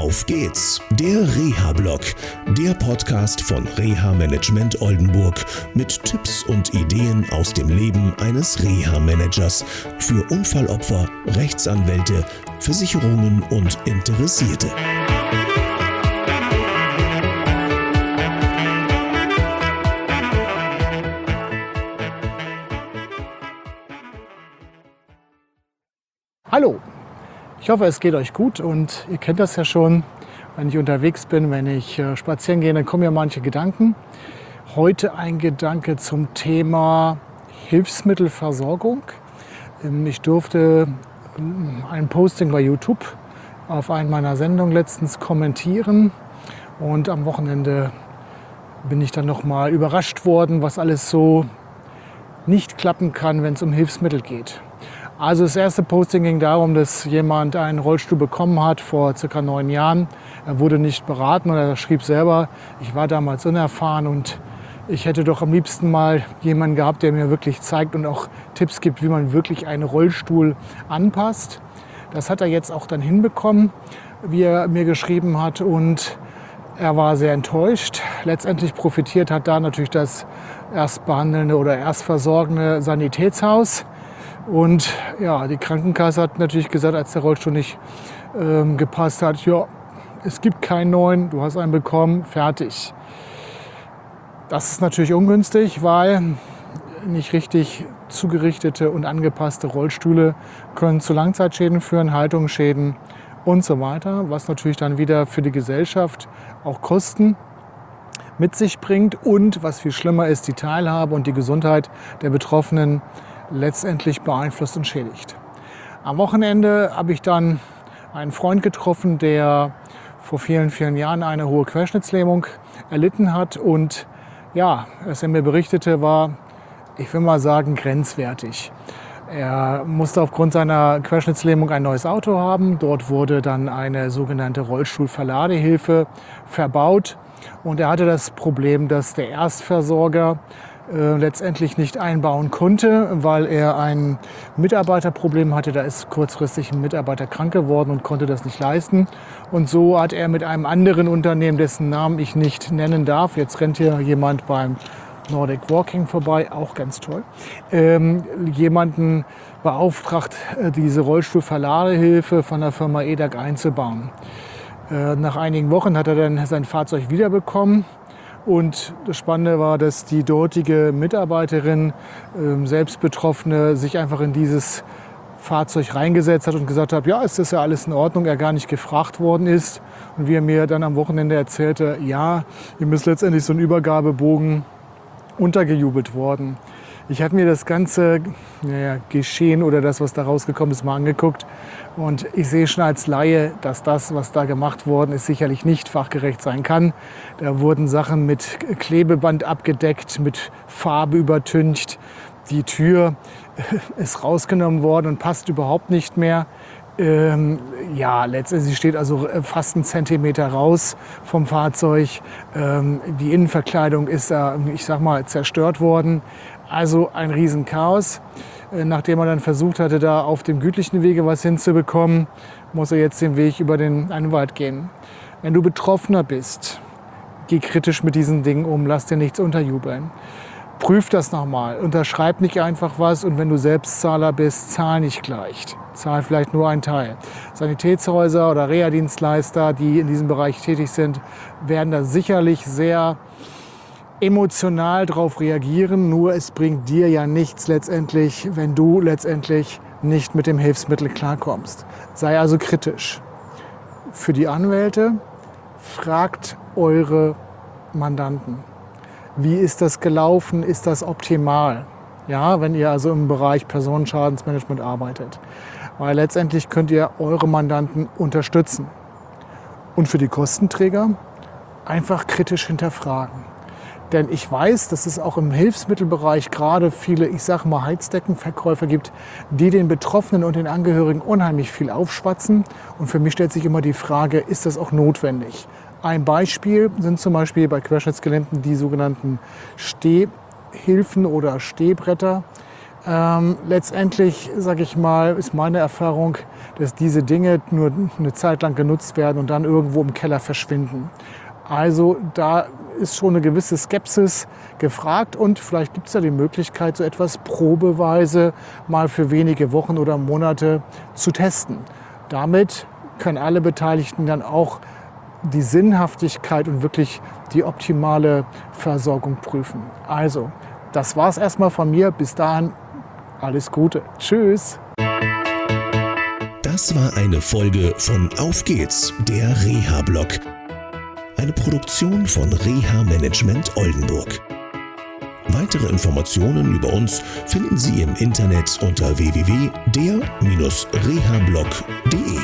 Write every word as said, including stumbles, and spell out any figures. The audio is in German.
Auf geht's, der Reha-Blog, der Podcast von Reha-Management Oldenburg mit Tipps und Ideen aus dem Leben eines Reha-Managers für Unfallopfer, Rechtsanwälte, Versicherungen und Interessierte. Hallo, ich hoffe, es geht euch gut und ihr kennt das ja schon, wenn ich unterwegs bin, wenn ich äh, spazieren gehe, dann kommen ja manche Gedanken. Heute ein Gedanke zum Thema Hilfsmittelversorgung. Ähm, ich durfte ähm, ein Posting bei YouTube auf einer meiner Sendungen letztens kommentieren und am Wochenende bin ich dann nochmal überrascht worden, was alles so nicht klappen kann, wenn es um Hilfsmittel geht. Also das erste Posting ging darum, dass jemand einen Rollstuhl bekommen hat vor circa neun Jahren. Er wurde nicht beraten und er schrieb selber, ich war damals unerfahren und ich hätte doch am liebsten mal jemanden gehabt, der mir wirklich zeigt und auch Tipps gibt, wie man wirklich einen Rollstuhl anpasst. Das hat er jetzt auch dann hinbekommen, wie er mir geschrieben hat, und er war sehr enttäuscht. Letztendlich profitiert hat da natürlich das erstbehandelnde oder erstversorgende Sanitätshaus. Und ja, die Krankenkasse hat natürlich gesagt, als der Rollstuhl nicht ähm, gepasst hat, ja, es gibt keinen neuen, du hast einen bekommen, fertig. Das ist natürlich ungünstig, weil nicht richtig zugerichtete und angepasste Rollstühle können zu Langzeitschäden führen, Haltungsschäden und so weiter, was natürlich dann wieder für die Gesellschaft auch Kosten mit sich bringt und, was viel schlimmer ist, die Teilhabe und die Gesundheit der Betroffenen letztendlich beeinflusst und schädigt. Am Wochenende habe ich dann einen Freund getroffen, der vor vielen, vielen Jahren eine hohe Querschnittslähmung erlitten hat. Und ja, was er mir berichtete, war, ich will mal sagen, grenzwertig. Er musste aufgrund seiner Querschnittslähmung ein neues Auto haben. Dort wurde dann eine sogenannte Rollstuhlverladehilfe verbaut. Und er hatte das Problem, dass der Erstversorger Äh, letztendlich nicht einbauen konnte, weil er ein Mitarbeiterproblem hatte. Da ist kurzfristig ein Mitarbeiter krank geworden und konnte das nicht leisten. Und so hat er mit einem anderen Unternehmen, dessen Namen ich nicht nennen darf, jetzt rennt hier jemand beim Nordic Walking vorbei, auch ganz toll, ähm, jemanden beauftragt, diese Rollstuhlverladehilfe von der Firma E D A G einzubauen. Äh, nach einigen Wochen hat er dann sein Fahrzeug wiederbekommen. Und das Spannende war, dass die dortige Mitarbeiterin, äh, selbst Betroffene, sich einfach in dieses Fahrzeug reingesetzt hat und gesagt hat, ja, ist das ja alles in Ordnung, er gar nicht gefragt worden ist. Und wie er mir dann am Wochenende erzählte, ja, ihm ist letztendlich so ein Übergabebogen untergejubelt worden. Ich habe mir das ganze naja, Geschehen oder das, was da rausgekommen ist, mal angeguckt. Und ich sehe schon als Laie, dass das, was da gemacht worden ist, sicherlich nicht fachgerecht sein kann. Da wurden Sachen mit Klebeband abgedeckt, mit Farbe übertüncht. Die Tür ist rausgenommen worden und passt überhaupt nicht mehr. Ähm, ja, letztendlich steht also fast einen Zentimeter raus vom Fahrzeug. Ähm, die Innenverkleidung ist da, ich sag mal, zerstört worden. Also ein Riesenchaos. Äh, nachdem er dann versucht hatte, da auf dem gütlichen Wege was hinzubekommen, muss er jetzt den Weg über den einen Wald gehen. Wenn du Betroffener bist, geh kritisch mit diesen Dingen um, lass dir nichts unterjubeln. Prüf das nochmal, unterschreib nicht einfach was, und wenn du Selbstzahler bist, zahl nicht gleich. Zahl vielleicht nur einen Teil. Sanitätshäuser oder Reha-Dienstleister, die in diesem Bereich tätig sind, werden da sicherlich sehr emotional drauf reagieren. Nur es bringt dir ja nichts letztendlich, wenn du letztendlich nicht mit dem Hilfsmittel klarkommst. Sei also kritisch. Für die Anwälte, fragt eure Mandanten. Wie ist das gelaufen? Ist das optimal? Ja, wenn ihr also im Bereich Personenschadensmanagement arbeitet. Weil letztendlich könnt ihr eure Mandanten unterstützen. Und für die Kostenträger einfach kritisch hinterfragen. Denn ich weiß, dass es auch im Hilfsmittelbereich gerade viele, ich sage mal, Heizdeckenverkäufer gibt, die den Betroffenen und den Angehörigen unheimlich viel aufschwatzen. Und für mich stellt sich immer die Frage, ist das auch notwendig? Ein Beispiel sind zum Beispiel bei Querschnittsgelähmten die sogenannten Stehhilfen oder Stehbretter. Ähm, letztendlich, sage ich mal, ist meine Erfahrung, dass diese Dinge nur eine Zeit lang genutzt werden und dann irgendwo im Keller verschwinden. Also da ist schon eine gewisse Skepsis gefragt und vielleicht gibt es ja die Möglichkeit, so etwas probeweise mal für wenige Wochen oder Monate zu testen. Damit können alle Beteiligten dann auch die Sinnhaftigkeit und wirklich die optimale Versorgung prüfen. Also, das war es erstmal von mir. Bis dahin, alles Gute. Tschüss. Das war eine Folge von Auf geht's, der Reha-Blog. Eine Produktion von Reha Management Oldenburg. Weitere Informationen über uns finden Sie im Internet unter w w w punkt der Bindestrich reha blog punkt de.